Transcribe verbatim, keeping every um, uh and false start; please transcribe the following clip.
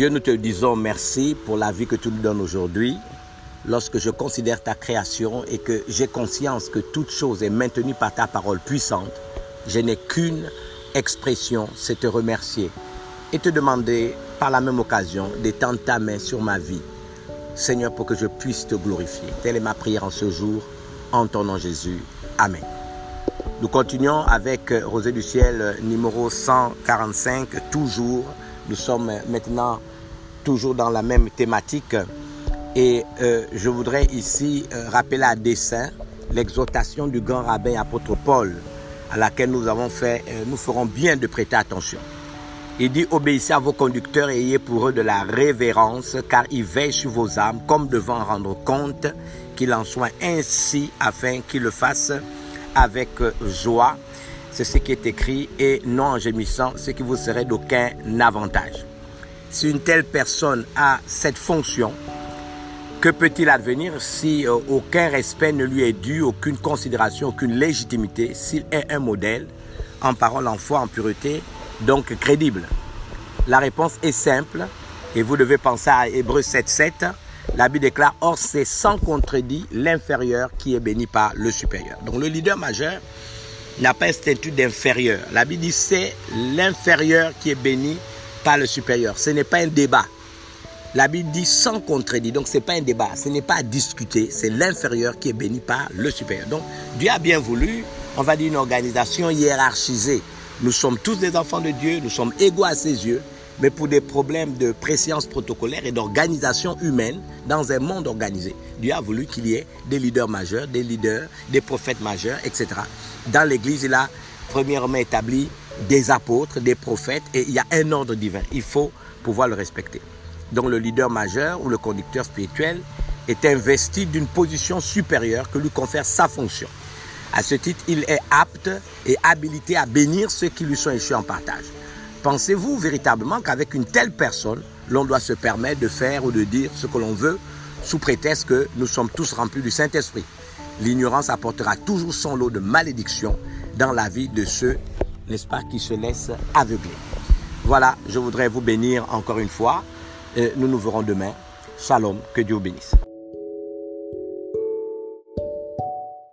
Dieu, nous te disons merci pour la vie que tu nous donnes aujourd'hui. Lorsque je considère ta création et que j'ai conscience que toute chose est maintenue par ta parole puissante, je n'ai qu'une expression, c'est te remercier et te demander par la même occasion d'étendre ta main sur ma vie, Seigneur, pour que je puisse te glorifier. Telle est ma prière en ce jour, en ton nom Jésus. Amen. Nous continuons avec Rosée du ciel numéro cent quarante-cinq, toujours. Nous sommes maintenant toujours dans la même thématique. Et euh, je voudrais ici euh, rappeler à dessein l'exhortation du grand rabbin apôtre Paul, à laquelle nous avons fait, euh, nous ferons bien de prêter attention. Il dit: obéissez à vos conducteurs et ayez pour eux de la révérence, car ils veillent sur vos âmes, comme devant en rendre compte, qu'il en soit ainsi, afin qu'ils le fassent avec joie. C'est ce qui est écrit, et non en gémissant, ce qui vous serait d'aucun avantage. Si une telle personne a cette fonction, que peut-il advenir si euh, aucun respect ne lui est dû, aucune considération, aucune légitimité, s'il est un modèle, en parole, en foi, en pureté, donc crédible? La réponse est simple, et vous devez penser à Hébreux sept sept. La Bible déclare: or c'est sans contredit l'inférieur qui est béni par le supérieur. Donc le leader majeur n'a pas un statut d'inférieur. La Bible dit c'est l'inférieur qui est béni par le supérieur. Ce n'est pas un débat. La Bible dit sans contredit, donc ce n'est pas un débat, ce n'est pas à discuter, c'est l'inférieur qui est béni par le supérieur. Donc Dieu a bien voulu, on va dire, une organisation hiérarchisée. Nous sommes tous des enfants de Dieu, nous sommes égaux à ses yeux, mais pour des problèmes de préscience protocolaire et d'organisation humaine dans un monde organisé, Dieu a voulu qu'il y ait des leaders majeurs, des leaders, des prophètes majeurs, et cetera. Dans l'Église, il a premièrement établi des apôtres, des prophètes, et il y a un ordre divin. Il faut pouvoir le respecter. Donc le leader majeur ou le conducteur spirituel est investi d'une position supérieure que lui confère sa fonction. À ce titre, il est apte et habilité à bénir ceux qui lui sont échus en partage. Pensez-vous véritablement qu'avec une telle personne, l'on doit se permettre de faire ou de dire ce que l'on veut sous prétexte que nous sommes tous remplis du Saint-Esprit? L'ignorance apportera toujours son lot de malédictions dans la vie de ceux, n'est-ce pas, qui se laissent aveugler. Voilà, je voudrais vous bénir encore une fois. Nous nous verrons demain. Shalom, que Dieu vous bénisse.